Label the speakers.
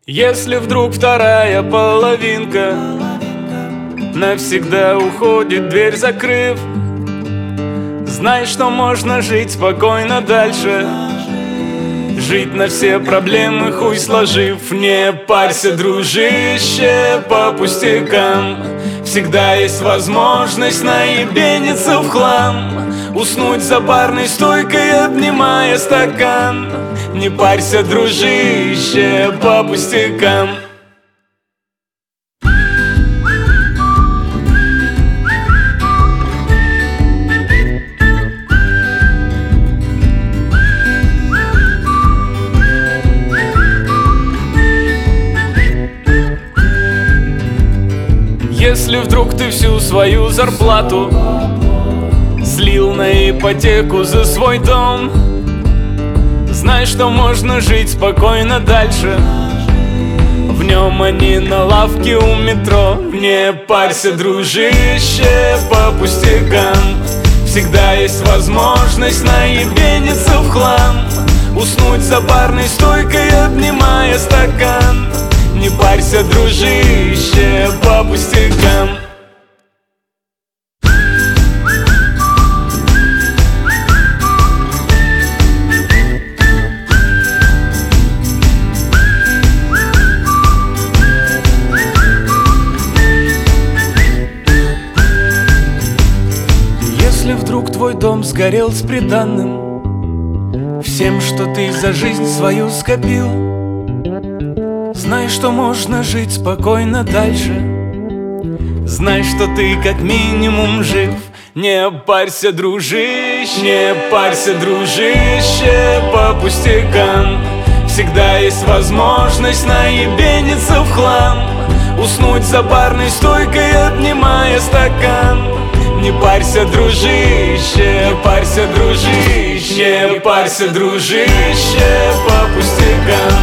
Speaker 1: Если вдруг вторая половинка навсегда уходит, дверь закрыв, знай, что можно жить спокойно дальше. Жить на все проблемы хуй сложив. Не парься, дружище, по пустякам. Всегда есть возможность наебениться в хлам. Уснуть за барной стойкой, обнимая стакан. Не парься, дружище, по пустякам. Если вдруг ты всю свою зарплату слил на ипотеку за свой дом, знай, что можно жить спокойно дальше. В нем, а не на лавке у метро. Не парься, дружище, по пустякам. Всегда есть возможность наебениться в хлам. Уснуть за барной стойкой, обнимая стакан. Не парься, дружище, по пустякам. Если вдруг твой дом сгорел с приданным, всем, что ты за жизнь свою скопил, знай, что можно жить спокойно дальше. Знай, что ты как минимум жив. Не парься, дружище, не парься, дружище, по пустякам. Всегда есть возможность наебениться в хлам. Уснуть за барной стойкой, обнимая стакан. Не парься, дружище, не парься, дружище, не парься, дружище, по пустякам.